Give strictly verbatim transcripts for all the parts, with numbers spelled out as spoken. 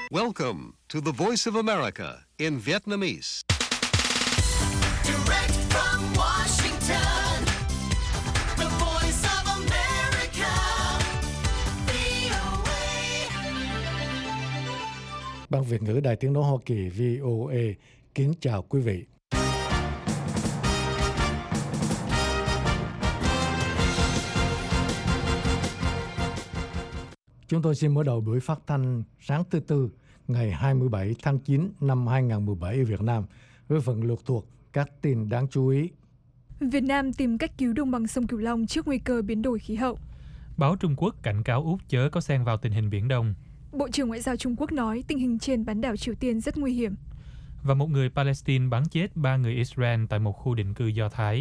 Welcome to the Voice of America in Vietnamese. Direct from Washington, the Voice of America, vê o a. Ban Việt ngữ Đài Tiếng nói Hoa Kỳ vê o a kính chào quý vị. Chúng tôi xin mở đầu buổi phát thanh sáng thứ Tư ngày hai mươi bảy tháng chín năm hai nghìn không trăm mười bảy ở Việt Nam với phần lược thuộc các tin đáng chú ý. Việt Nam tìm cách cứu đồng bằng sông Cửu Long trước nguy cơ biến đổi khí hậu. Báo Trung Quốc cảnh cáo Úc chớ có xen vào tình hình Biển Đông. Bộ trưởng Ngoại giao Trung Quốc nói tình hình trên bán đảo Triều Tiên rất nguy hiểm. Và một người Palestine bắn chết ba người Israel tại một khu định cư Do Thái.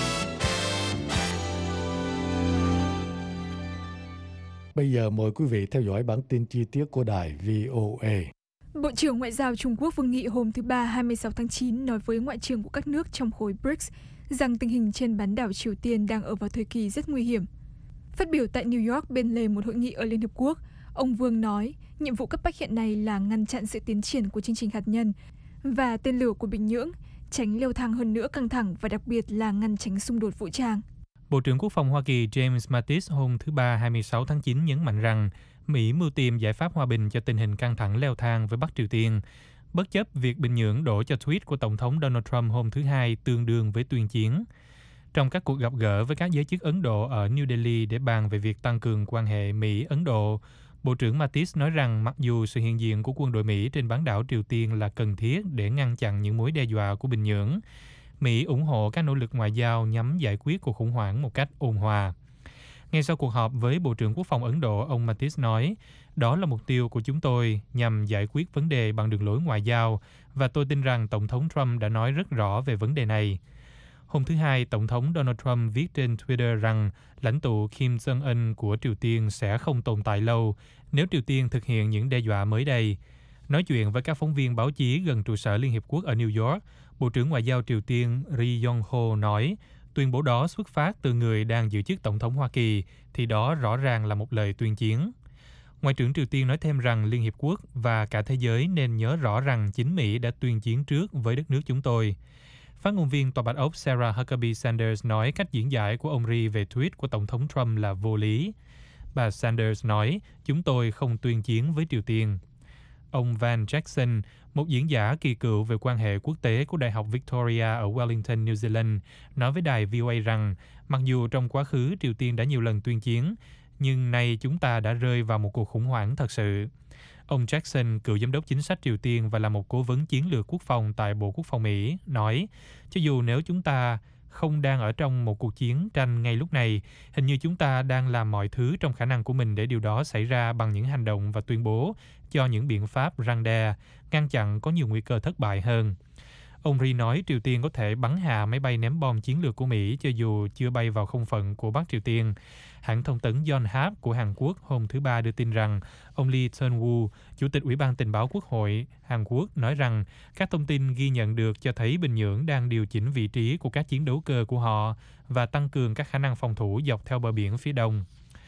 Bây giờ mời quý vị theo dõi bản tin chi tiết của đài vê o a. Bộ trưởng Ngoại giao Trung Quốc Vương Nghị hôm thứ Ba hai mươi sáu tháng chín nói với ngoại trưởng của các nước trong khối bê rê i xê rằng tình hình trên bán đảo Triều Tiên đang ở vào thời kỳ rất nguy hiểm. Phát biểu tại New York bên lề một hội nghị ở Liên Hợp Quốc, ông Vương nói nhiệm vụ cấp bách hiện nay là ngăn chặn sự tiến triển của chương trình hạt nhân và tên lửa của Bình Nhưỡng, tránh leo thang hơn nữa căng thẳng và đặc biệt là ngăn tránh xung đột vũ trang. Bộ trưởng Quốc phòng Hoa Kỳ James Mattis hôm thứ Ba hai mươi sáu tháng chín nhấn mạnh rằng Mỹ mưu tìm giải pháp hòa bình cho tình hình căng thẳng leo thang với Bắc Triều Tiên, bất chấp việc Bình Nhưỡng đổ cho tweet của Tổng thống Donald Trump hôm thứ Hai tương đương với tuyên chiến. Trong các cuộc gặp gỡ với các giới chức Ấn Độ ở New Delhi để bàn về việc tăng cường quan hệ Mỹ-Ấn Độ, Bộ trưởng Mattis nói rằng mặc dù sự hiện diện của quân đội Mỹ trên bán đảo Triều Tiên là cần thiết để ngăn chặn những mối đe dọa của Bình Nhưỡng, Mỹ ủng hộ các nỗ lực ngoại giao nhằm giải quyết cuộc khủng hoảng một cách ôn hòa. Ngay sau cuộc họp với Bộ trưởng Quốc phòng Ấn Độ, ông Mattis nói, đó là mục tiêu của chúng tôi nhằm giải quyết vấn đề bằng đường lối ngoại giao và tôi tin rằng Tổng thống Trump đã nói rất rõ về vấn đề này. Hôm thứ Hai, Tổng thống Donald Trump viết trên Twitter rằng lãnh tụ Kim Jong-un của Triều Tiên sẽ không tồn tại lâu nếu Triều Tiên thực hiện những đe dọa mới đây. Nói chuyện với các phóng viên báo chí gần trụ sở Liên Hiệp Quốc ở New York, Bộ trưởng Ngoại giao Triều Tiên Ri Yong Ho nói, tuyên bố đó xuất phát từ người đang giữ chức Tổng thống Hoa Kỳ, thì đó rõ ràng là một lời tuyên chiến. Ngoại trưởng Triều Tiên nói thêm rằng Liên Hiệp Quốc và cả thế giới nên nhớ rõ rằng chính Mỹ đã tuyên chiến trước với đất nước chúng tôi. Phát ngôn viên Tòa Bạch Ốc Sarah Huckabee Sanders nói cách diễn giải của ông Ri về tweet của Tổng thống Trump là vô lý. Bà Sanders nói, chúng tôi không tuyên chiến với Triều Tiên. Ông Van Jackson, một diễn giả kỳ cựu về quan hệ quốc tế của Đại học Victoria ở Wellington, New Zealand, nói với đài vê o a rằng mặc dù trong quá khứ Triều Tiên đã nhiều lần tuyên chiến, nhưng nay chúng ta đã rơi vào một cuộc khủng hoảng thật sự. Ông Jackson, cựu giám đốc chính sách Triều Tiên và là một cố vấn chiến lược quốc phòng tại Bộ Quốc phòng Mỹ, nói, cho dù nếu chúng ta không đang ở trong một cuộc chiến tranh ngay lúc này, hình như chúng ta đang làm mọi thứ trong khả năng của mình để điều đó xảy ra bằng những hành động và tuyên bố cho những biện pháp răn đe, ngăn chặn có nhiều nguy cơ thất bại hơn. Ông Ri nói Triều Tiên có thể bắn hạ máy bay ném bom chiến lược của Mỹ cho dù chưa bay vào không phận của Bắc Triều Tiên. Hãng thông tấn Yonhap của Hàn Quốc hôm thứ Ba đưa tin rằng ông Lee Teun-woo, Chủ tịch Ủy ban Tình báo Quốc hội Hàn Quốc, nói rằng các thông tin ghi nhận được cho thấy Bình Nhưỡng đang điều chỉnh vị trí của các chiến đấu cơ của họ và tăng cường các khả năng phòng thủ dọc theo bờ biển phía đông.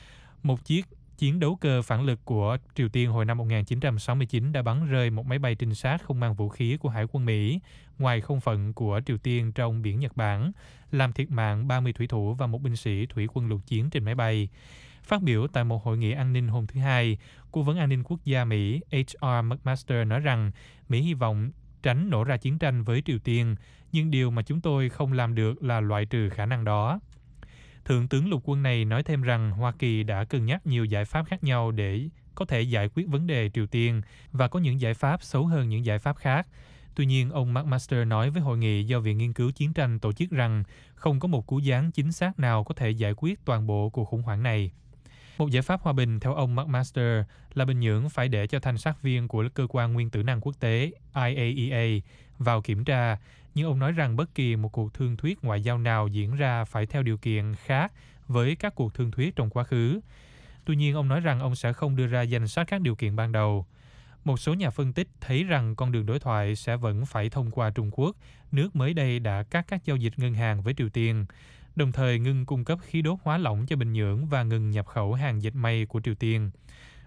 Một chiếc chiến đấu cơ phản lực của Triều Tiên hồi năm một nghìn chín trăm sáu mươi chín đã bắn rơi một máy bay trinh sát không mang vũ khí của Hải quân Mỹ ngoài không phận của Triều Tiên trong biển Nhật Bản, làm thiệt mạng ba mươi thủy thủ và một binh sĩ thủy quân lục chiến trên máy bay. Phát biểu tại một hội nghị an ninh hôm thứ Hai, Cố vấn an ninh quốc gia Mỹ H R McMaster nói rằng Mỹ hy vọng tránh nổ ra chiến tranh với Triều Tiên, nhưng điều mà chúng tôi không làm được là loại trừ khả năng đó. Thượng tướng lục quân này nói thêm rằng Hoa Kỳ đã cân nhắc nhiều giải pháp khác nhau để có thể giải quyết vấn đề Triều Tiên và có những giải pháp xấu hơn những giải pháp khác. Tuy nhiên, ông McMaster nói với hội nghị do Viện Nghiên cứu Chiến tranh tổ chức rằng không có một cú gián chính xác nào có thể giải quyết toàn bộ cuộc khủng hoảng này. Một giải pháp hòa bình theo ông McMaster là Bình Nhưỡng phải để cho thanh sát viên của Cơ quan Nguyên tử năng quốc tế I A E A vào kiểm tra, nhưng ông nói rằng bất kỳ một cuộc thương thuyết ngoại giao nào diễn ra phải theo điều kiện khác với các cuộc thương thuyết trong quá khứ. Tuy nhiên, ông nói rằng ông sẽ không đưa ra danh sách các điều kiện ban đầu. Một số nhà phân tích thấy rằng con đường đối thoại sẽ vẫn phải thông qua Trung Quốc, nước mới đây đã cắt các giao dịch ngân hàng với Triều Tiên, đồng thời ngừng cung cấp khí đốt hóa lỏng cho Bình Nhưỡng và ngừng nhập khẩu hàng dệt may của Triều Tiên.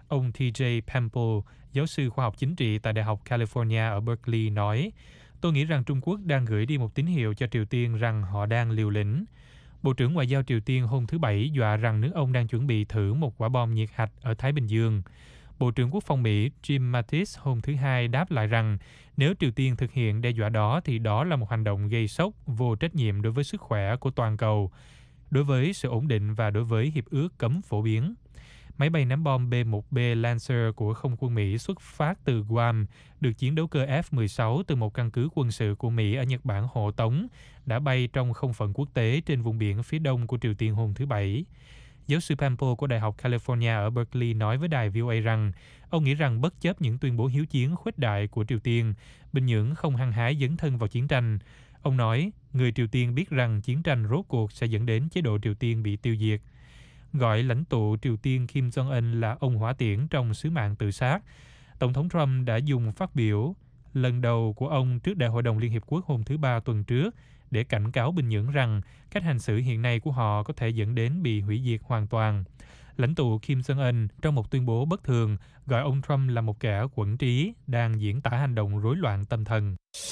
Ông T J Pample, giáo sư khoa học chính trị tại Đại học California ở Berkeley nói, tôi nghĩ rằng Trung Quốc đang gửi đi một tín hiệu cho Triều Tiên rằng họ đang liều lĩnh. Bộ trưởng Ngoại giao Triều Tiên hôm thứ Bảy dọa rằng nước ông đang chuẩn bị thử một quả bom nhiệt hạch ở Thái Bình Dương. Bộ trưởng Quốc phòng Mỹ Jim Mattis hôm thứ Hai đáp lại rằng nếu Triều Tiên thực hiện đe dọa đó thì đó là một hành động gây sốc, vô trách nhiệm đối với sức khỏe của toàn cầu, đối với sự ổn định và đối với hiệp ước cấm phổ biến. Máy bay ném bom B một B Lancer của không quân Mỹ xuất phát từ Guam, được chiến đấu cơ F mười sáu từ một căn cứ quân sự của Mỹ ở Nhật Bản hộ tống, đã bay trong không phận quốc tế trên vùng biển phía đông của Triều Tiên hôm thứ Bảy. Giáo sư Pample của Đại học California ở Berkeley nói với đài V O A rằng ông nghĩ rằng bất chấp những tuyên bố hiếu chiến khuếch đại của Triều Tiên, Bình Nhưỡng không hăng hái dấn thân vào chiến tranh. Ông nói, người Triều Tiên biết rằng chiến tranh rốt cuộc sẽ dẫn đến chế độ Triều Tiên bị tiêu diệt. Gọi lãnh tụ Triều Tiên Kim Jong-un là ông hỏa tiễn trong sứ mạng tự sát, Tổng thống Trump đã dùng phát biểu lần đầu của ông trước Đại hội đồng Liên Hiệp Quốc hôm thứ Ba tuần trước để cảnh cáo Bình Nhưỡng rằng cách hành xử hiện nay của họ có thể dẫn đến bị hủy diệt hoàn toàn. Lãnh tụ Kim Jong-un trong một tuyên bố bất thường gọi ông Trump là một kẻ quẫn trí đang diễn tả hành động rối loạn tâm thần.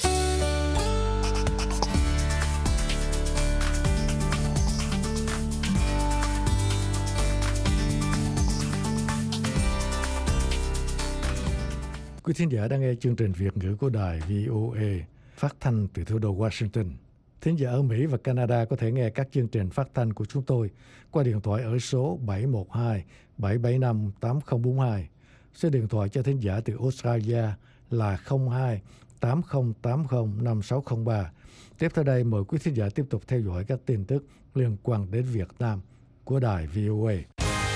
Quý thính giả đang nghe chương trình Việt ngữ của đài V O A phát thanh từ thủ đô Washington. Thính giả ở Mỹ và Canada có thể nghe các chương trình phát thanh của chúng tôi qua điện thoại ở số bảy một hai bảy bảy năm tám không bốn hai. Số điện thoại cho thính giả từ Australia là không hai tám không tám không năm sáu không ba. Tiếp theo đây mời quý thính giả tiếp tục theo dõi các tin tức liên quan đến Việt Nam của đài V O A.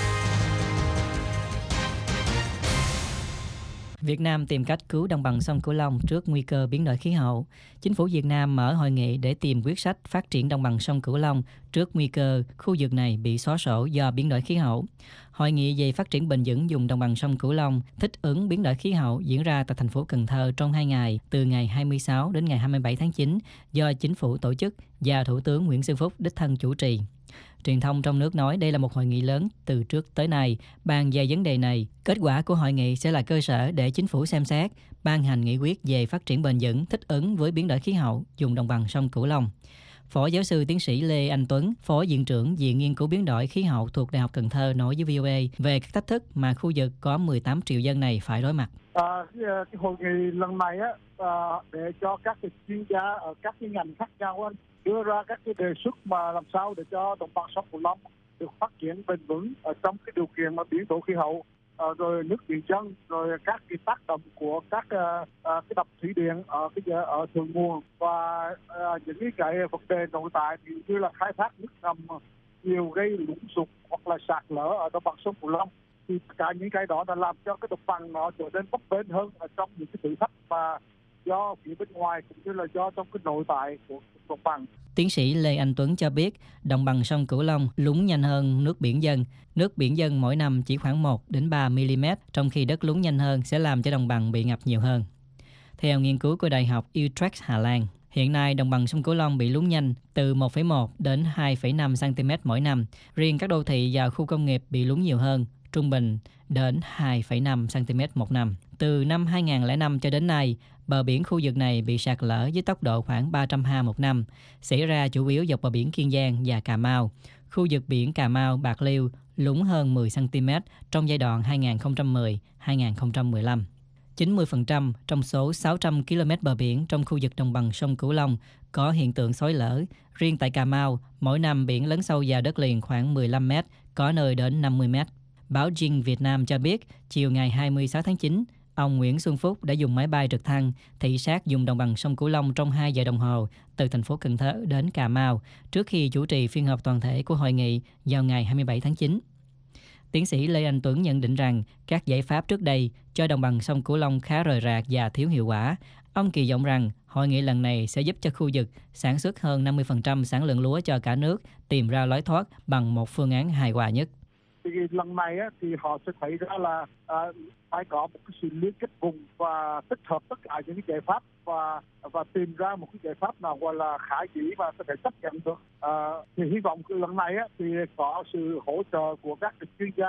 Việt Nam tìm cách cứu đồng bằng sông Cửu Long trước nguy cơ biến đổi khí hậu. Chính phủ Việt Nam mở hội nghị để tìm quyết sách phát triển đồng bằng sông Cửu Long trước nguy cơ khu vực này bị xóa sổ do biến đổi khí hậu. Hội nghị về phát triển bền vững vùng đồng bằng sông Cửu Long thích ứng biến đổi khí hậu diễn ra tại thành phố Cần Thơ trong hai ngày, từ ngày hai mươi sáu đến ngày hai mươi bảy tháng chín, do chính phủ tổ chức và Thủ tướng Nguyễn Xuân Phúc đích thân chủ trì. Truyền thông trong nước nói đây là một hội nghị lớn từ trước tới nay bàn về vấn đề này. Kết quả của hội nghị sẽ là cơ sở để chính phủ xem xét, ban hành nghị quyết về phát triển bền vững thích ứng với biến đổi khí hậu vùng đồng bằng sông Cửu Long. Phó giáo sư tiến sĩ Lê Anh Tuấn, Phó Viện trưởng Viện Nghiên cứu biến đổi khí hậu thuộc Đại học Cần Thơ nói với V O A về các thách thức mà khu vực có mười tám triệu dân này phải đối mặt. À, cái hội nghị lần này á, à, để cho các cái chuyên gia ở các cái ngành khác nhau á, đưa ra các cái đề xuất mà làm sao để cho đồng bằng sông Cửu Long được phát triển bền vững ở trong cái điều kiện mà biến đổi khí hậu, à, rồi nước biển dân, rồi các cái tác động của các à, à, cái đập thủy điện ở cái ở thượng nguồn và à, những cái, cái vấn đề nội tại như là khai thác nước ngầm nhiều gây lũ sụt hoặc là sạt lở ở đồng bằng sông Cửu Long. Thì cả những cái đó đã làm cho cái đồng bằng nó trở nên bấp bênh hơn ở trong những cái thử thách mà do phía bên ngoài cũng như là do trong cái nội tại của đồng bằng. Tiến sĩ Lê Anh Tuấn cho biết đồng bằng sông Cửu Long lún nhanh hơn nước biển dân. Nước biển dân mỗi năm chỉ khoảng một đến ba mi-li-mét, trong khi đất lún nhanh hơn sẽ làm cho đồng bằng bị ngập nhiều hơn. Theo nghiên cứu của Đại học Utrecht, Hà Lan, hiện nay đồng bằng sông Cửu Long bị lún nhanh từ một phẩy một đến hai phẩy năm xăng-ti-mét mỗi năm. Riêng các đô thị và khu công nghiệp bị lún nhiều hơn, trung bình đến hai phẩy năm xăng-ti-mét một năm. Từ năm hai không không năm cho đến nay, bờ biển khu vực này bị sạt lở với tốc độ khoảng ba trăm ha một năm, xảy ra chủ yếu dọc bờ biển Kiên Giang và Cà Mau. Khu vực biển Cà Mau, Bạc Liêu lún hơn mười xăng-ti-mét trong giai đoạn hai nghìn không trăm mười đến hai nghìn không trăm mười lăm. chín mươi phần trăm trong số sáu trăm ki lô mét bờ biển trong khu vực đồng bằng sông Cửu Long có hiện tượng xói lở. Riêng tại Cà Mau, mỗi năm biển lấn sâu vào đất liền khoảng mười lăm mét, có nơi đến năm mươi mét. Báo Dinh Việt Nam cho biết, chiều ngày hai mươi sáu tháng chín, ông Nguyễn Xuân Phúc đã dùng máy bay trực thăng thị sát vùng đồng bằng sông Cửu Long trong hai giờ đồng hồ từ thành phố Cần Thơ đến Cà Mau trước khi chủ trì phiên họp toàn thể của hội nghị vào ngày hai mươi bảy tháng chín. Tiến sĩ Lê Anh Tuấn nhận định rằng các giải pháp trước đây cho đồng bằng sông Cửu Long khá rời rạc và thiếu hiệu quả. Ông kỳ vọng rằng hội nghị lần này sẽ giúp cho khu vực sản xuất hơn năm mươi phần trăm sản lượng lúa cho cả nước tìm ra lối thoát bằng một phương án hài hòa nhất. Thì lần này á, thì họ sẽ thấy ra là à, phải có một cái sự liên kết vùng và tích hợp tất cả những cái giải pháp và và tìm ra một cái giải pháp nào gọi là khả dĩ và có thể chấp nhận được. À, thì hy vọng lần này á, thì có sự hỗ trợ của các chuyên gia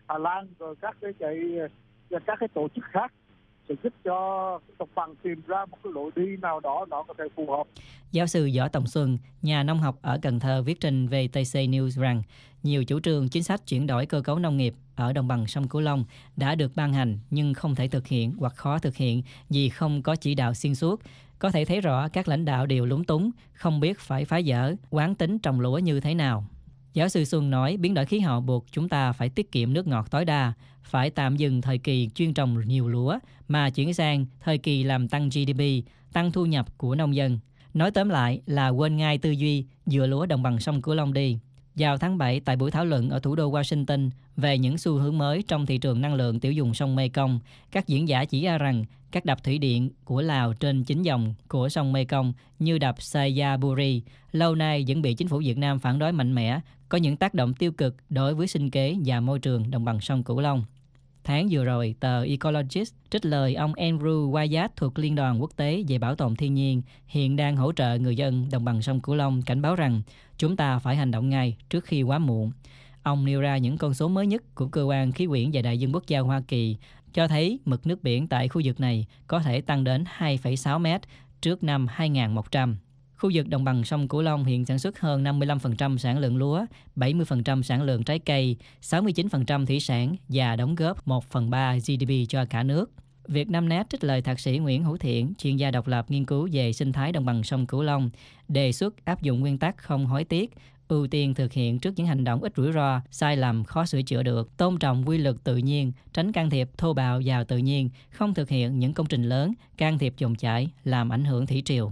Hà Lan rồi các cái chạy các cái tổ chức khác sẽ giúp cho đồng bằng tìm ra một cái lối đi nào đó nó có thể phù hợp. Giáo sư Võ Tòng Xuân, nhà nông học ở Cần Thơ viết trên vê tê xê News rằng nhiều chủ trương chính sách chuyển đổi cơ cấu nông nghiệp ở đồng bằng sông Cửu Long đã được ban hành nhưng không thể thực hiện hoặc khó thực hiện vì không có chỉ đạo xuyên suốt. Có thể thấy rõ các lãnh đạo đều lúng túng, không biết phải phá vỡ, quán tính trồng lúa như thế nào. Giáo sư Xuân nói biến đổi khí hậu buộc chúng ta phải tiết kiệm nước ngọt tối đa, phải tạm dừng thời kỳ chuyên trồng nhiều lúa mà chuyển sang thời kỳ làm tăng giê đê pê, tăng thu nhập của nông dân. Nói tóm lại là quên ngay tư duy dựa lúa đồng bằng sông Cửu Long đi. Vào tháng bảy, tại buổi thảo luận ở thủ đô Washington về những xu hướng mới trong thị trường năng lượng tiểu dùng sông Mekong, các diễn giả chỉ ra rằng các đập thủy điện của Lào trên chính dòng của sông Mekong như đập Sayaburi lâu nay vẫn bị chính phủ Việt Nam phản đối mạnh mẽ, có những tác động tiêu cực đối với sinh kế và môi trường đồng bằng sông Cửu Long. Tháng vừa rồi, tờ Ecologist trích lời ông Andrew Wyatt thuộc Liên đoàn Quốc tế về Bảo tồn Thiên nhiên, hiện đang hỗ trợ người dân đồng bằng sông Cửu Long, cảnh báo rằng chúng ta phải hành động ngay trước khi quá muộn. Ông nêu ra những con số mới nhất của Cơ quan Khí quyển và Đại dương Quốc gia Hoa Kỳ cho thấy mực nước biển tại khu vực này có thể tăng đến hai phẩy sáu mét trước năm hai nghìn một trăm. Khu vực đồng bằng sông Cửu Long hiện sản xuất hơn năm mươi lăm phần trăm sản lượng lúa, bảy mươi phần trăm sản lượng trái cây, sáu mươi chín phần trăm thủy sản và đóng góp một phần ba giê đê pê cho cả nước. Vietnamnet trích lời thạc sĩ Nguyễn Hữu Thiện, chuyên gia độc lập nghiên cứu về sinh thái đồng bằng sông Cửu Long, đề xuất áp dụng nguyên tắc không hối tiếc, ưu tiên thực hiện trước những hành động ít rủi ro, sai lầm khó sửa chữa được, tôn trọng quy luật tự nhiên, tránh can thiệp thô bạo vào tự nhiên, không thực hiện những công trình lớn, can thiệp dòng chảy, làm ảnh hưởng thủy triều.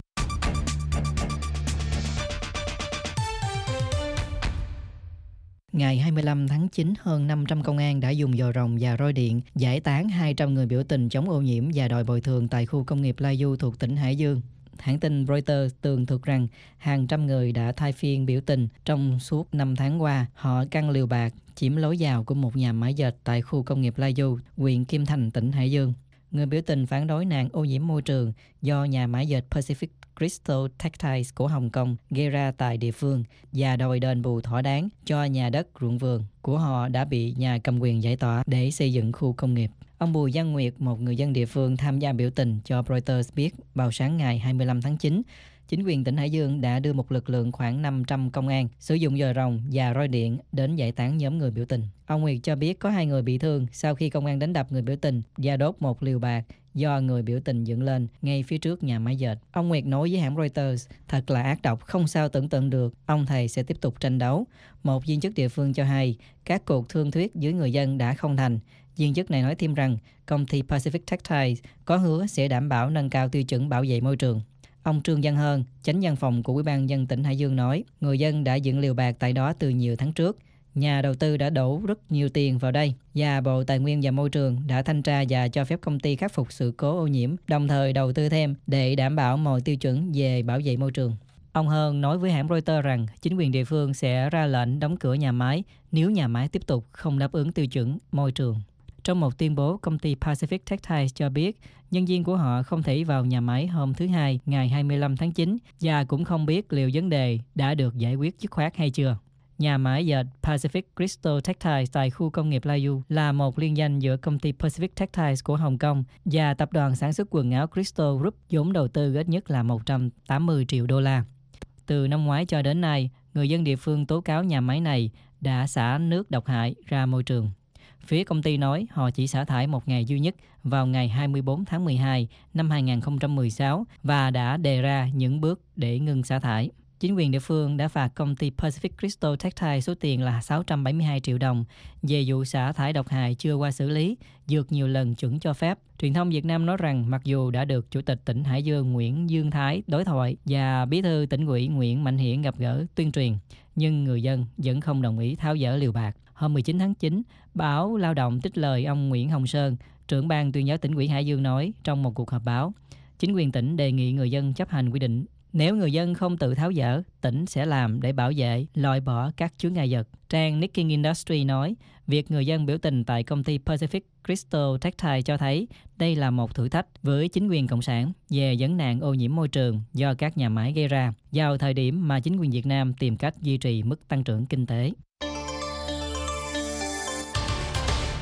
Ngày hai mươi lăm tháng chín, hơn năm trăm công an đã dùng dòi rồng và roi điện giải tán hai trăm người biểu tình chống ô nhiễm và đòi bồi thường tại khu công nghiệp Lai Du thuộc tỉnh Hải Dương. Hãng tin Reuters tường thuật rằng hàng trăm người đã thay phiên biểu tình trong suốt năm tháng qua. Họ căng liều bạt, chiếm lối vào của một nhà máy dệt tại khu công nghiệp Lai Du, huyện Kim Thành, tỉnh Hải Dương. Người biểu tình phản đối nạn ô nhiễm môi trường do nhà máy dệt Pacific Crystal Textiles của Hồng Kông gây ra tại địa phương và đòi đền bù thỏa đáng cho nhà đất ruộng vườn của họ đã bị nhà cầm quyền giải tỏa để xây dựng khu công nghiệp. Ông Bùi Văn Nguyệt, một người dân địa phương tham gia biểu tình, cho Reuters biết vào sáng ngày hai mươi lăm tháng chín, chính quyền tỉnh Hải Dương đã đưa một lực lượng khoảng năm trăm công an sử dụng dòi rồng và roi điện đến giải tán nhóm người biểu tình. Ông Nguyệt cho biết có hai người bị thương sau khi công an đánh đập người biểu tình và đốt một liều bạt do người biểu tình dựng lên ngay phía trước nhà máy dệt. Ông Nguyệt nói với hãng Reuters, thật là ác độc, không sao tưởng tượng được, ông thầy sẽ tiếp tục tranh đấu. Một viên chức địa phương cho hay, các cuộc thương thuyết dưới người dân đã không thành. Viên chức này nói thêm rằng, công ty Pacific Textiles có hứa sẽ đảm bảo nâng cao tiêu chuẩn bảo vệ môi trường. Ông Trương Văn Hơn, chánh văn phòng của Ủy ban nhân dân tỉnh Hải Dương nói, người dân đã dựng liều bạt tại đó từ nhiều tháng trước. Nhà đầu tư đã đổ rất nhiều tiền vào đây và Bộ Tài nguyên và Môi trường đã thanh tra và cho phép công ty khắc phục sự cố ô nhiễm, đồng thời đầu tư thêm để đảm bảo mọi tiêu chuẩn về bảo vệ môi trường. Ông Hơn nói với hãng Reuters rằng chính quyền địa phương sẽ ra lệnh đóng cửa nhà máy nếu nhà máy tiếp tục không đáp ứng tiêu chuẩn môi trường. Trong một tuyên bố, công ty Pacific Textiles cho biết nhân viên của họ không thể vào nhà máy hôm thứ Hai, ngày hai mươi lăm tháng chín và cũng không biết liệu vấn đề đã được giải quyết dứt khoát hay chưa. Nhà máy dệt Pacific Crystal Textiles tại khu công nghiệp Lai Du là một liên danh giữa công ty Pacific Textiles của Hồng Kông và tập đoàn sản xuất quần áo Crystal Group, vốn đầu tư ít nhất là một trăm tám mươi triệu đô la. Từ năm ngoái cho đến nay, người dân địa phương tố cáo nhà máy này đã xả nước độc hại ra môi trường. Phía công ty nói họ chỉ xả thải một ngày duy nhất vào ngày hai mươi bốn tháng mười hai năm hai nghìn không trăm mười sáu và đã đề ra những bước để ngừng xả thải. Chính quyền địa phương đã phạt công ty Pacific Crystal Textiles số tiền là sáu trăm bảy mươi hai triệu đồng về vụ xả thải độc hại chưa qua xử lý, vượt nhiều lần chuẩn cho phép. Truyền thông Việt Nam nói rằng mặc dù đã được Chủ tịch tỉnh Hải Dương Nguyễn Dương Thái đối thoại và Bí thư tỉnh ủy Nguyễn Mạnh Hiển gặp gỡ tuyên truyền, nhưng người dân vẫn không đồng ý tháo dỡ liều bạt. Hôm mười chín tháng chín, báo Lao động trích lời ông Nguyễn Hồng Sơn, trưởng ban tuyên giáo tỉnh ủy Hải Dương nói trong một cuộc họp báo, chính quyền tỉnh đề nghị người dân chấp hành quy định. Nếu người dân không tự tháo dỡ, tỉnh sẽ làm để bảo vệ, loại bỏ các chướng ngại vật. Trang Nikkei Industry nói, việc người dân biểu tình tại công ty Pacific Crystal Textiles cho thấy đây là một thử thách với chính quyền Cộng sản về vấn nạn ô nhiễm môi trường do các nhà máy gây ra, vào thời điểm mà chính quyền Việt Nam tìm cách duy trì mức tăng trưởng kinh tế.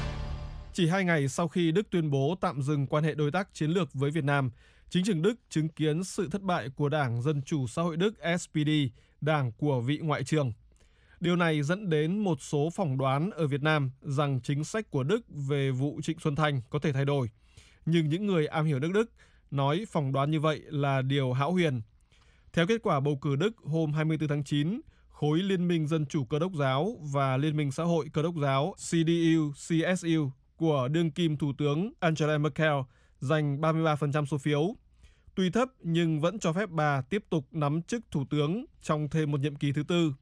Chỉ hai ngày sau khi Đức tuyên bố tạm dừng quan hệ đối tác chiến lược với Việt Nam, chính trường Đức chứng kiến sự thất bại của Đảng Dân Chủ Xã hội Đức S P D, đảng của vị ngoại trưởng. Điều này dẫn đến một số phỏng đoán ở Việt Nam rằng chính sách của Đức về vụ Trịnh Xuân Thanh có thể thay đổi. Nhưng những người am hiểu nước Đức nói phỏng đoán như vậy là điều hão huyền. Theo kết quả bầu cử Đức hôm hai mươi tư tháng chín, khối Liên minh Dân chủ Cơ đốc giáo và Liên minh Xã hội Cơ đốc giáo C D U C S U của đương kim Thủ tướng Angela Merkel giành ba mươi ba phần trăm số phiếu. Tuy thấp nhưng vẫn cho phép bà tiếp tục nắm chức Thủ tướng trong thêm một nhiệm kỳ thứ tư.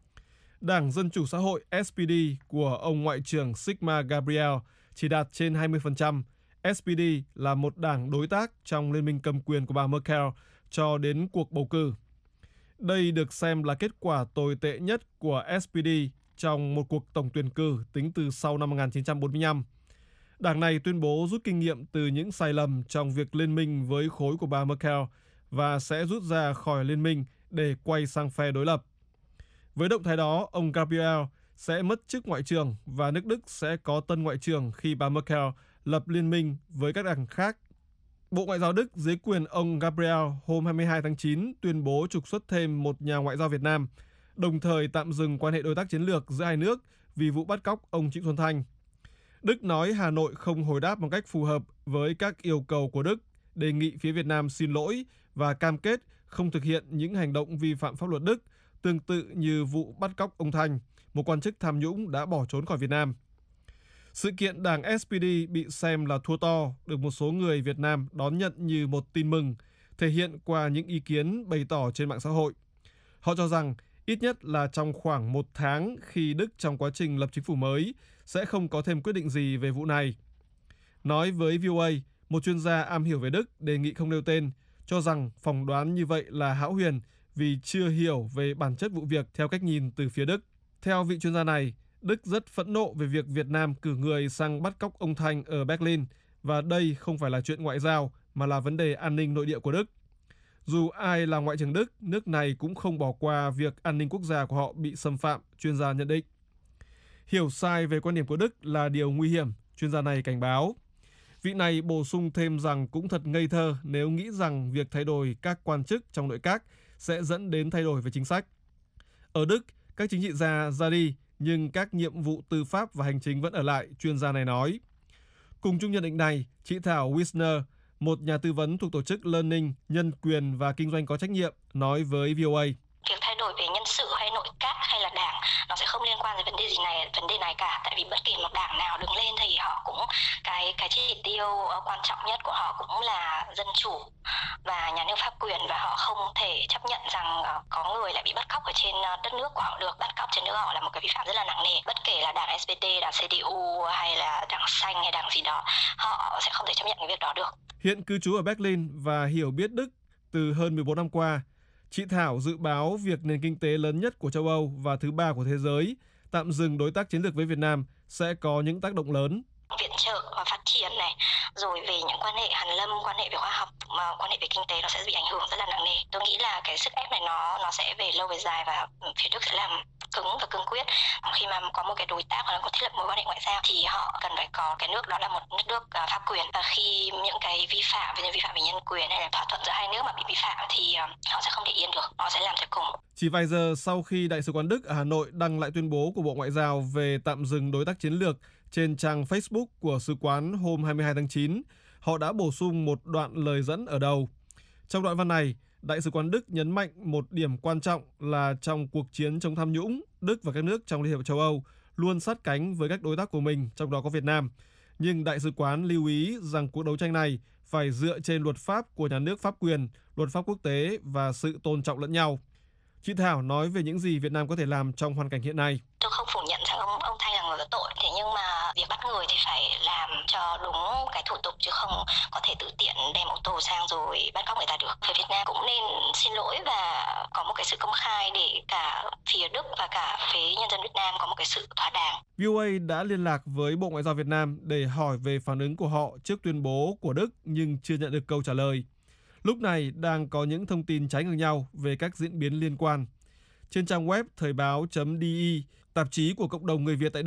Đảng Dân chủ Xã hội S P D của ông Ngoại trưởng Sigmar Gabriel chỉ đạt trên hai mươi phần trăm. S P D là một đảng đối tác trong liên minh cầm quyền của bà Merkel cho đến cuộc bầu cử. Đây được xem là kết quả tồi tệ nhất của S P D trong một cuộc tổng tuyển cử tính từ sau năm một nghìn chín trăm bốn mươi lăm. Đảng này tuyên bố rút kinh nghiệm từ những sai lầm trong việc liên minh với khối của bà Merkel và sẽ rút ra khỏi liên minh để quay sang phe đối lập. Với động thái đó, ông Gabriel sẽ mất chức ngoại trưởng và nước Đức sẽ có tân ngoại trưởng khi bà Merkel lập liên minh với các đảng khác. Bộ Ngoại giao Đức dưới quyền ông Gabriel hôm hai mươi hai tháng chín tuyên bố trục xuất thêm một nhà ngoại giao Việt Nam, đồng thời tạm dừng quan hệ đối tác chiến lược giữa hai nước vì vụ bắt cóc ông Trịnh Xuân Thanh. Đức nói Hà Nội không hồi đáp một cách phù hợp với các yêu cầu của Đức, đề nghị phía Việt Nam xin lỗi và cam kết không thực hiện những hành động vi phạm pháp luật Đức, tương tự như vụ bắt cóc ông Thanh, một quan chức tham nhũng đã bỏ trốn khỏi Việt Nam. Sự kiện đảng S P D bị xem là thua to được một số người Việt Nam đón nhận như một tin mừng, thể hiện qua những ý kiến bày tỏ trên mạng xã hội. Họ cho rằng ít nhất là trong khoảng một tháng khi Đức trong quá trình lập chính phủ mới sẽ không có thêm quyết định gì về vụ này. Nói với V O A, một chuyên gia am hiểu về Đức đề nghị không nêu tên, cho rằng phỏng đoán như vậy là hão huyền vì chưa hiểu về bản chất vụ việc theo cách nhìn từ phía Đức. Theo vị chuyên gia này, Đức rất phẫn nộ về việc Việt Nam cử người sang bắt cóc ông Thanh ở Berlin và đây không phải là chuyện ngoại giao mà là vấn đề an ninh nội địa của Đức. Dù ai là ngoại trưởng Đức, nước này cũng không bỏ qua việc an ninh quốc gia của họ bị xâm phạm, chuyên gia nhận định. Hiểu sai về quan điểm của Đức là điều nguy hiểm, chuyên gia này cảnh báo. Vị này bổ sung thêm rằng cũng thật ngây thơ nếu nghĩ rằng việc thay đổi các quan chức trong nội các sẽ dẫn đến thay đổi về chính sách. Ở Đức, các chính trị gia ra đi, nhưng các nhiệm vụ tư pháp và hành chính vẫn ở lại, chuyên gia này nói. Cùng chung nhận định này, chị Thảo Wisner, một nhà tư vấn thuộc tổ chức Learning, Nhân quyền và Kinh doanh có trách nhiệm, nói với V O A. Việc thay đổi về nhân sự hay nội các hay là đảng nó sẽ không liên quan đến vấn đề gì này vấn đề này cả, tại vì bất kỳ một đảng nào đứng lên thì họ cũng cái cái chỉ tiêu quan trọng nhất của họ cũng là dân chủ và nhà nước pháp quyền, và họ không thể chấp nhận rằng có người lại bị bắt cóc ở trên đất nước của họ được. Bắt cóc trên nước họ là một cái vi phạm rất là nặng nề, bất kể là đảng S P D, đảng C D U hay là đảng xanh hay đảng gì đó, họ sẽ không thể chấp nhận cái việc đó được. Hiện cư trú ở Berlin và hiểu biết Đức từ hơn mười bốn năm qua, chị Thảo dự báo việc nền kinh tế lớn nhất của châu Âu và thứ ba của thế giới tạm dừng đối tác chiến lược với Việt Nam sẽ có những tác động lớn. Viện trợ và phát triển này, rồi về những quan hệ hàn lâm, quan hệ về khoa học, mà quan hệ về kinh tế nó sẽ bị ảnh hưởng rất là nặng nề. Tôi nghĩ là cái sức ép này nó nó sẽ về lâu về dài và phía Đức sẽ làm cứng và cương quyết. Khi mà có một cái đối tác hoặc là có thiết lập mối quan hệ ngoại giao thì họ cần phải có cái nước đó là một nước nước pháp quyền, và khi những cái vi phạm về vi phạm về nhân quyền hay là thỏa thuận giữa hai nước mà bị vi phạm thì họ sẽ không để yên được, họ sẽ làm tới cùng. Chỉ vài giờ sau khi Đại sứ quán Đức ở Hà Nội đăng lại tuyên bố của Bộ Ngoại giao về tạm dừng đối tác chiến lược trên trang Facebook của sứ quán hôm hai mươi hai tháng chín, họ đã bổ sung một đoạn lời dẫn ở đầu. Trong đoạn văn này, Đại sứ quán Đức nhấn mạnh một điểm quan trọng là trong cuộc chiến chống tham nhũng, Đức và các nước trong Liên hiệp châu Âu luôn sát cánh với các đối tác của mình, trong đó có Việt Nam. Nhưng Đại sứ quán lưu ý rằng cuộc đấu tranh này phải dựa trên luật pháp của nhà nước pháp quyền, luật pháp quốc tế và sự tôn trọng lẫn nhau. Chị Thảo nói về những gì Việt Nam có thể làm trong hoàn cảnh hiện nay. Tôi không phủ nhận rằng ông ông Thanh là người có tội, thế nhưng mà việc bắt người thì phải làm cho đúng cái thủ tục chứ không có thể tự tiện đem ô tô sang rồi bắt cóc người ta được. Phía Việt Nam cũng nên xin lỗi và có một cái sự công khai để cả phía Đức và cả phía nhân dân Việt Nam có một cái sự thỏa đáng. V O A đã liên lạc với Bộ Ngoại giao Việt Nam để hỏi về phản ứng của họ trước tuyên bố của Đức nhưng chưa nhận được câu trả lời. Lúc này đang có những thông tin trái ngược nhau về các diễn biến liên quan. Trên trang web thời báo chấm de, tạp chí của cộng đồng người Việt tại Đức,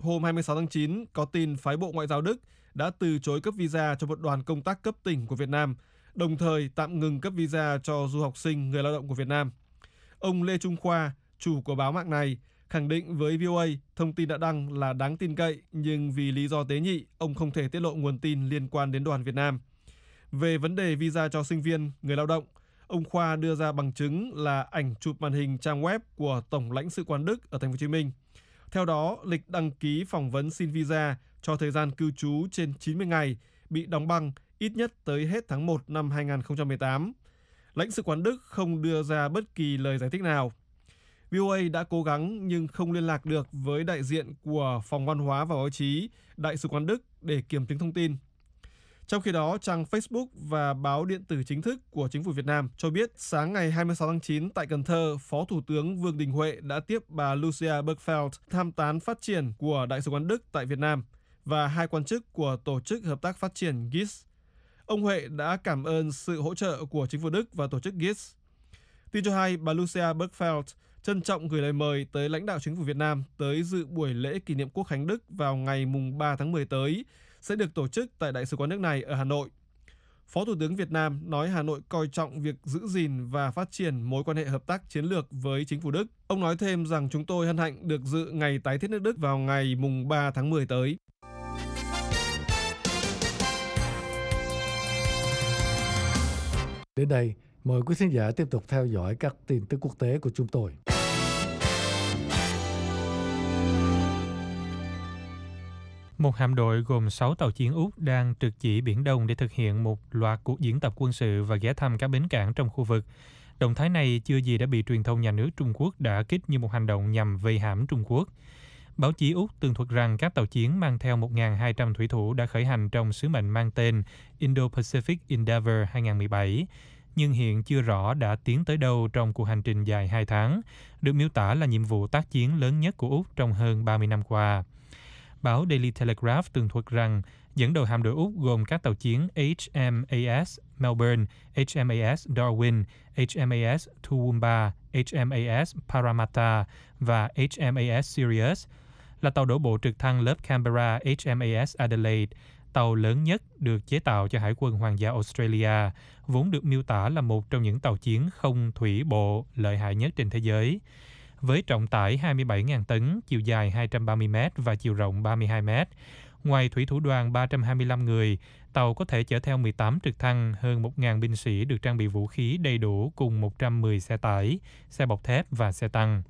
hôm hai mươi sáu tháng chín có tin phái bộ Ngoại giao Đức đã từ chối cấp visa cho một đoàn công tác cấp tỉnh của Việt Nam, đồng thời tạm ngừng cấp visa cho du học sinh người lao động của Việt Nam. Ông Lê Trung Khoa, chủ của báo mạng này, khẳng định với vê o a thông tin đã đăng là đáng tin cậy, nhưng vì lý do tế nhị, ông không thể tiết lộ nguồn tin liên quan đến đoàn Việt Nam. Về vấn đề visa cho sinh viên, người lao động, ông Khoa đưa ra bằng chứng là ảnh chụp màn hình trang web của Tổng lãnh sự quán Đức ở Thành phố Hồ Chí Minh. Theo đó, lịch đăng ký phỏng vấn xin visa cho thời gian cư trú trên chín mươi ngày bị đóng băng ít nhất tới hết tháng một năm hai nghìn không trăm mười tám. Lãnh sự quán Đức không đưa ra bất kỳ lời giải thích nào. vê o a đã cố gắng nhưng không liên lạc được với đại diện của Phòng Văn hóa và Báo chí Đại sứ quán Đức để kiểm chứng thông tin. Trong khi đó, trang Facebook và báo điện tử chính thức của Chính phủ Việt Nam cho biết sáng ngày hai mươi sáu tháng chín tại Cần Thơ, Phó Thủ tướng Vương Đình Huệ đã tiếp bà Lucia Bergfeld, tham tán phát triển của Đại sứ quán Đức tại Việt Nam và hai quan chức của Tổ chức Hợp tác Phát triển giê i ét. Ông Huệ đã cảm ơn sự hỗ trợ của Chính phủ Đức và Tổ chức giê i ét. Tin cho hay, bà Lucia Bergfeld trân trọng gửi lời mời tới lãnh đạo Chính phủ Việt Nam tới dự buổi lễ kỷ niệm Quốc khánh Đức vào ngày mùng ba tháng mười tới, sẽ được tổ chức tại Đại sứ quán nước này ở Hà Nội. Phó Thủ tướng Việt Nam nói Hà Nội coi trọng việc giữ gìn và phát triển mối quan hệ hợp tác chiến lược với Chính phủ Đức. Ông nói thêm rằng chúng tôi hân hạnh được dự ngày tái thiết nước Đức vào ngày mùng ba tháng mười tới. Đến đây, mời quý khán giả tiếp tục theo dõi các tin tức quốc tế của chúng tôi. Một hạm đội gồm sáu tàu chiến Úc đang trực chỉ Biển Đông để thực hiện một loạt cuộc diễn tập quân sự và ghé thăm các bến cảng trong khu vực. Động thái này chưa gì đã bị truyền thông nhà nước Trung Quốc đả kích như một hành động nhằm vây hãm Trung Quốc. Báo chí Úc tường thuật rằng các tàu chiến mang theo một nghìn hai trăm thủy thủ đã khởi hành trong sứ mệnh mang tên Indo-Pacific Endeavour hai không một bảy, nhưng hiện chưa rõ đã tiến tới đâu trong cuộc hành trình dài hai tháng, được miêu tả là nhiệm vụ tác chiến lớn nhất của Úc trong hơn ba mươi năm qua. Báo Daily Telegraph tường thuật rằng dẫn đầu hạm đội Úc gồm các tàu chiến H M A S Melbourne, H M A S Darwin, H M A S Toowoomba, H M A S Parramatta và H M A S Sirius, là tàu đổ bộ trực thăng lớp Canberra H M A S Adelaide, tàu lớn nhất được chế tạo cho Hải quân Hoàng gia Australia, vốn được miêu tả là một trong những tàu chiến không thủy bộ lợi hại nhất trên thế giới. Với trọng tải hai mươi bảy nghìn tấn, chiều dài hai trăm ba mươi mét và chiều rộng ba mươi hai mét. Ngoài thủy thủ đoàn ba trăm hai mươi lăm người, tàu có thể chở theo mười tám trực thăng, hơn một nghìn binh sĩ được trang bị vũ khí đầy đủ cùng một trăm mười xe tải, xe bọc thép và xe tăng.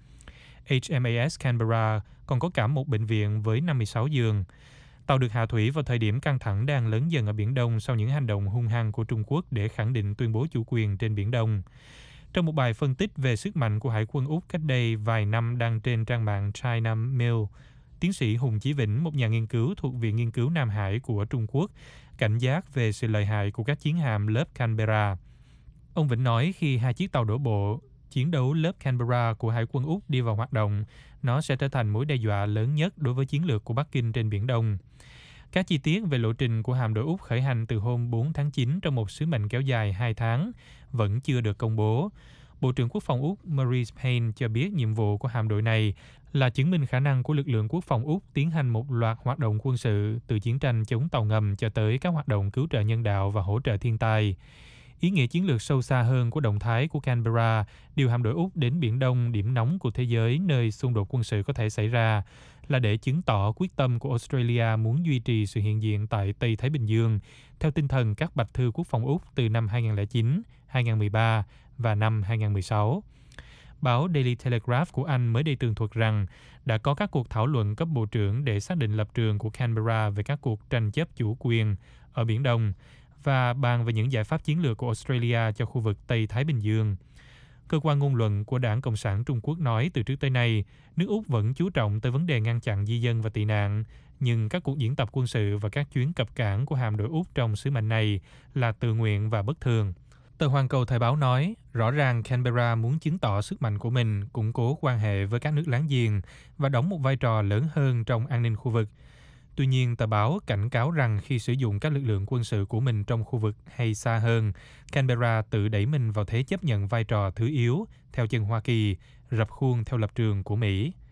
H M A S Canberra còn có cả một bệnh viện với năm mươi sáu giường. Tàu được hạ thủy vào thời điểm căng thẳng đang lớn dần ở Biển Đông sau những hành động hung hăng của Trung Quốc để khẳng định tuyên bố chủ quyền trên Biển Đông. Trong một bài phân tích về sức mạnh của Hải quân Úc cách đây vài năm đăng trên trang mạng China Mail, tiến sĩ Hùng Chí Vĩnh, một nhà nghiên cứu thuộc Viện Nghiên cứu Nam Hải của Trung Quốc, cảnh giác về sự lợi hại của các chiến hạm lớp Canberra. Ông Vĩnh nói khi hai chiếc tàu đổ bộ chiến đấu lớp Canberra của Hải quân Úc đi vào hoạt động, nó sẽ trở thành mối đe dọa lớn nhất đối với chiến lược của Bắc Kinh trên Biển Đông. Các chi tiết về lộ trình của hạm đội Úc khởi hành từ hôm bốn tháng chín trong một sứ mệnh kéo dài hai tháng vẫn chưa được công bố. Bộ trưởng Quốc phòng Úc Marise Payne cho biết nhiệm vụ của hạm đội này là chứng minh khả năng của lực lượng quốc phòng Úc tiến hành một loạt hoạt động quân sự từ chiến tranh chống tàu ngầm cho tới các hoạt động cứu trợ nhân đạo và hỗ trợ thiên tai. Ý nghĩa chiến lược sâu xa hơn của động thái của Canberra điều hạm đội Úc đến Biển Đông, điểm nóng của thế giới nơi xung đột quân sự có thể xảy ra, là để chứng tỏ quyết tâm của Australia muốn duy trì sự hiện diện tại Tây Thái Bình Dương theo tinh thần các bạch thư quốc phòng Úc từ năm hai không không chín, hai không một ba và năm hai không một sáu. Báo Daily Telegraph của Anh mới đây tường thuật rằng đã có các cuộc thảo luận cấp bộ trưởng để xác định lập trường của Canberra về các cuộc tranh chấp chủ quyền ở Biển Đông và bàn về những giải pháp chiến lược của Australia cho khu vực Tây Thái Bình Dương. Cơ quan ngôn luận của Đảng Cộng sản Trung Quốc nói từ trước tới nay, nước Úc vẫn chú trọng tới vấn đề ngăn chặn di dân và tị nạn, nhưng các cuộc diễn tập quân sự và các chuyến cập cảng của hạm đội Úc trong sứ mệnh này là tự nguyện và bất thường. Tờ Hoàn Cầu Thời báo nói, rõ ràng Canberra muốn chứng tỏ sức mạnh của mình, củng cố quan hệ với các nước láng giềng và đóng một vai trò lớn hơn trong an ninh khu vực. Tuy nhiên, tờ báo cảnh cáo rằng khi sử dụng các lực lượng quân sự của mình trong khu vực hay xa hơn, Canberra tự đẩy mình vào thế chấp nhận vai trò thứ yếu theo chân Hoa Kỳ, rập khuôn theo lập trường của Mỹ.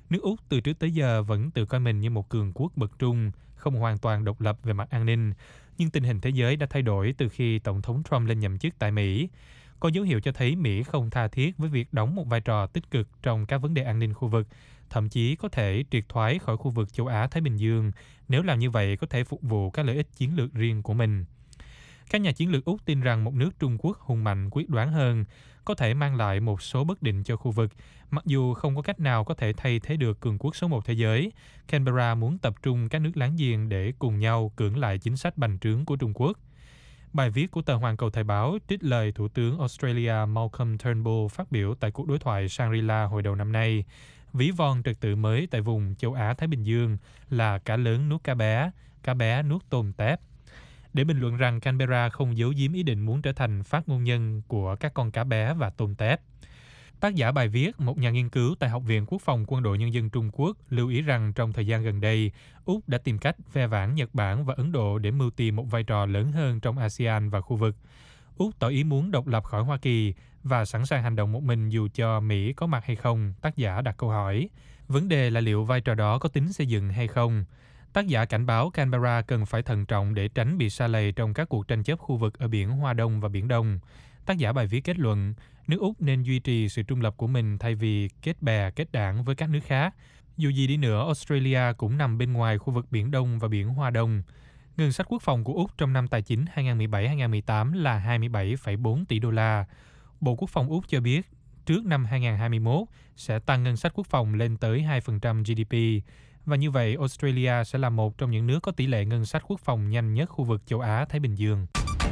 Nước Úc từ trước tới giờ vẫn tự coi mình như một cường quốc bậc trung, không hoàn toàn độc lập về mặt an ninh. Nhưng tình hình thế giới đã thay đổi từ khi Tổng thống Trump lên nhậm chức tại Mỹ. Có dấu hiệu cho thấy Mỹ không tha thiết với việc đóng một vai trò tích cực trong các vấn đề an ninh khu vực, thậm chí có thể triệt thoái khỏi khu vực châu Á-Thái Bình Dương, nếu làm như vậy có thể phục vụ các lợi ích chiến lược riêng của mình. Các nhà chiến lược Úc tin rằng một nước Trung Quốc hùng mạnh quyết đoán hơn có thể mang lại một số bất định cho khu vực, mặc dù không có cách nào có thể thay thế được cường quốc số một thế giới. Canberra muốn tập trung các nước láng giềng để cùng nhau cưỡng lại chính sách bành trướng của Trung Quốc. Bài viết của tờ Hoàn Cầu Thời báo trích lời Thủ tướng Australia Malcolm Turnbull phát biểu tại cuộc đối thoại Shangri-La hồi đầu năm nay, ví von trật tự mới tại vùng châu Á-Thái Bình Dương là cá lớn nuốt cá bé, cá bé nuốt tôm tép. Để bình luận rằng Canberra không giấu giếm ý định muốn trở thành phát ngôn nhân của các con cá bé và tôm tép. Tác giả bài viết, một nhà nghiên cứu tại Học viện Quốc phòng Quân đội Nhân dân Trung Quốc, lưu ý rằng trong thời gian gần đây, Úc đã tìm cách ve vãn Nhật Bản và Ấn Độ để mưu tìm một vai trò lớn hơn trong a sê an và khu vực. Úc tỏ ý muốn độc lập khỏi Hoa Kỳ và sẵn sàng hành động một mình dù cho Mỹ có mặt hay không, tác giả đặt câu hỏi. Vấn đề là liệu vai trò đó có tính xây dựng hay không? Tác giả cảnh báo Canberra cần phải thận trọng để tránh bị sa lầy trong các cuộc tranh chấp khu vực ở biển Hoa Đông và Biển Đông. Tác giả bài viết kết luận, nước Úc nên duy trì sự trung lập của mình thay vì kết bè, kết đảng với các nước khác. Dù gì đi nữa, Australia cũng nằm bên ngoài khu vực Biển Đông và Biển Hoa Đông. Ngân sách quốc phòng của Úc trong năm tài chính hai không một bảy hai không một tám là hai mươi bảy phẩy bốn tỷ đô la. Bộ Quốc phòng Úc cho biết, trước năm hai không hai mốt sẽ tăng ngân sách quốc phòng lên tới hai phần trăm giê đê pê. Và như vậy, Australia sẽ là một trong những nước có tỷ lệ ngân sách quốc phòng nhanh nhất khu vực châu Á-Thái Bình Dương.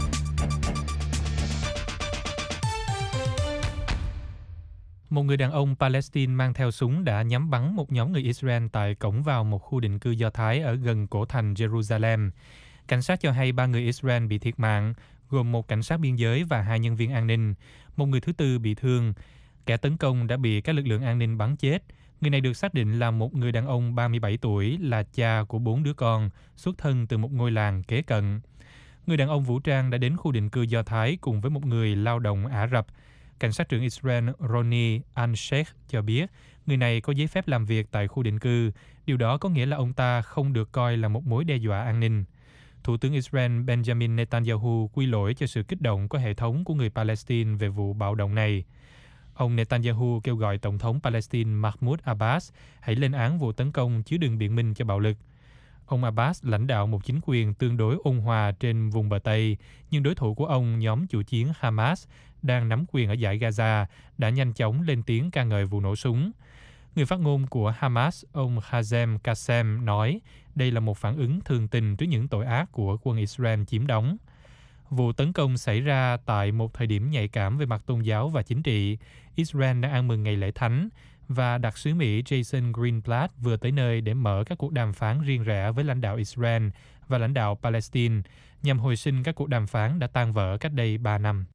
Một người đàn ông Palestine mang theo súng đã nhắm bắn một nhóm người Israel tại cổng vào một khu định cư Do Thái ở gần cổ thành Jerusalem. Cảnh sát cho hay ba người Israel bị thiệt mạng, gồm một cảnh sát biên giới và hai nhân viên an ninh. Một người thứ tư bị thương. Kẻ tấn công đã bị các lực lượng an ninh bắn chết. Người này được xác định là một người đàn ông ba mươi bảy tuổi, là cha của bốn đứa con, xuất thân từ một ngôi làng kế cận. Người đàn ông vũ trang đã đến khu định cư Do Thái cùng với một người lao động Ả Rập. Cảnh sát trưởng Israel Roni Al-Sheikh cho biết người này có giấy phép làm việc tại khu định cư. Điều đó có nghĩa là ông ta không được coi là một mối đe dọa an ninh. Thủ tướng Israel Benjamin Netanyahu quy lỗi cho sự kích động có hệ thống của người Palestine về vụ bạo động này. Ông Netanyahu kêu gọi Tổng thống Palestine Mahmoud Abbas hãy lên án vụ tấn công chứ đừng biện minh cho bạo lực. Ông Abbas lãnh đạo một chính quyền tương đối ôn hòa trên vùng bờ Tây, nhưng đối thủ của ông, nhóm chủ chiến Hamas, đang nắm quyền ở dải Gaza, đã nhanh chóng lên tiếng ca ngợi vụ nổ súng. Người phát ngôn của Hamas, ông Hazem Qassem, nói đây là một phản ứng thường tình trước những tội ác của quân Israel chiếm đóng. Vụ tấn công xảy ra tại một thời điểm nhạy cảm về mặt tôn giáo và chính trị. Israel đang ăn mừng ngày lễ thánh và đặc sứ Mỹ Jason Greenblatt vừa tới nơi để mở các cuộc đàm phán riêng rẽ với lãnh đạo Israel và lãnh đạo Palestine nhằm hồi sinh các cuộc đàm phán đã tan vỡ cách đây ba năm.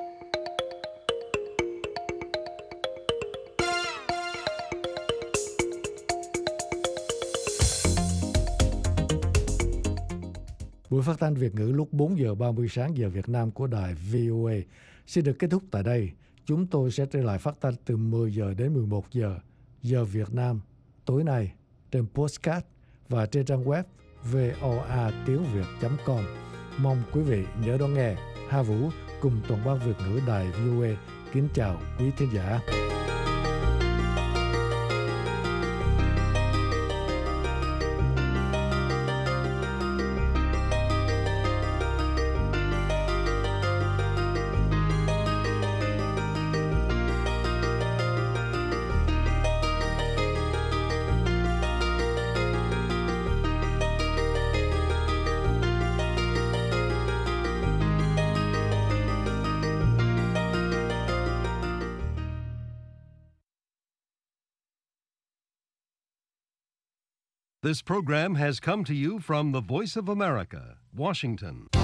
Buổi phát thanh Việt ngữ lúc bốn giờ ba mươi sáng giờ Việt Nam của đài vê o a xin được kết thúc tại đây. Chúng tôi sẽ trở lại phát thanh từ mười giờ đến mười một giờ giờ Việt Nam tối nay trên podcast và trên trang web voa tiếng việt chấm com. Mong quý vị nhớ đón nghe. Hà Vũ cùng toàn ban Việt ngữ đài vê o a kính chào quý thính giả. This program has come to you from the Voice of America, Washington.